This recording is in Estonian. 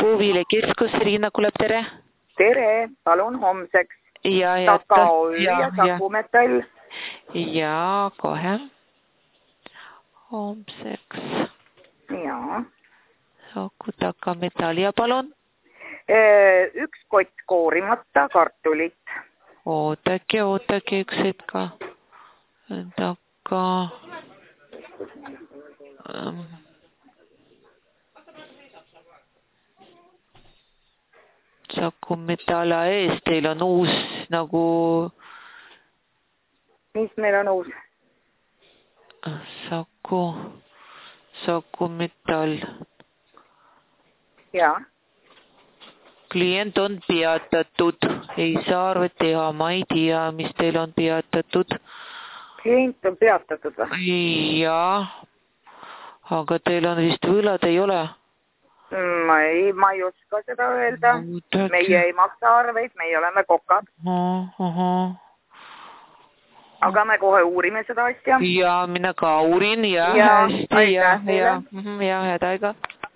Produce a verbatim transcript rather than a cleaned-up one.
Puuvile keskus, Riina Kulep, tere. Tere, palun homseks. Ja, ja, Takaöö ja, ja Saku Metall. Ja, kohe. Homseks. Ja. Saku Taka Metall ja palun. Üks kott koorimata kartulit. Ootake, ootake üks hetk. Taka... Um. Saku Metalla ees, teil on uus nagu... Mis meil on uus? Saku, Saku Metall. Ja. Klient on peatatud, ei saa arve teha, ma ei tea, mis teil on peatatud. Klient on peatatud või? Jaa, aga teil on vist võlad, ei ole? Ma ei, ma ei oska seda öelda. Meie ei maksa arveid, meie oleme kokad. Aha. Aga me kohe uurime seda asja. Ja, mina ka uurin, ja, ja hästi, ja, ja, ja, ja, ja, ja,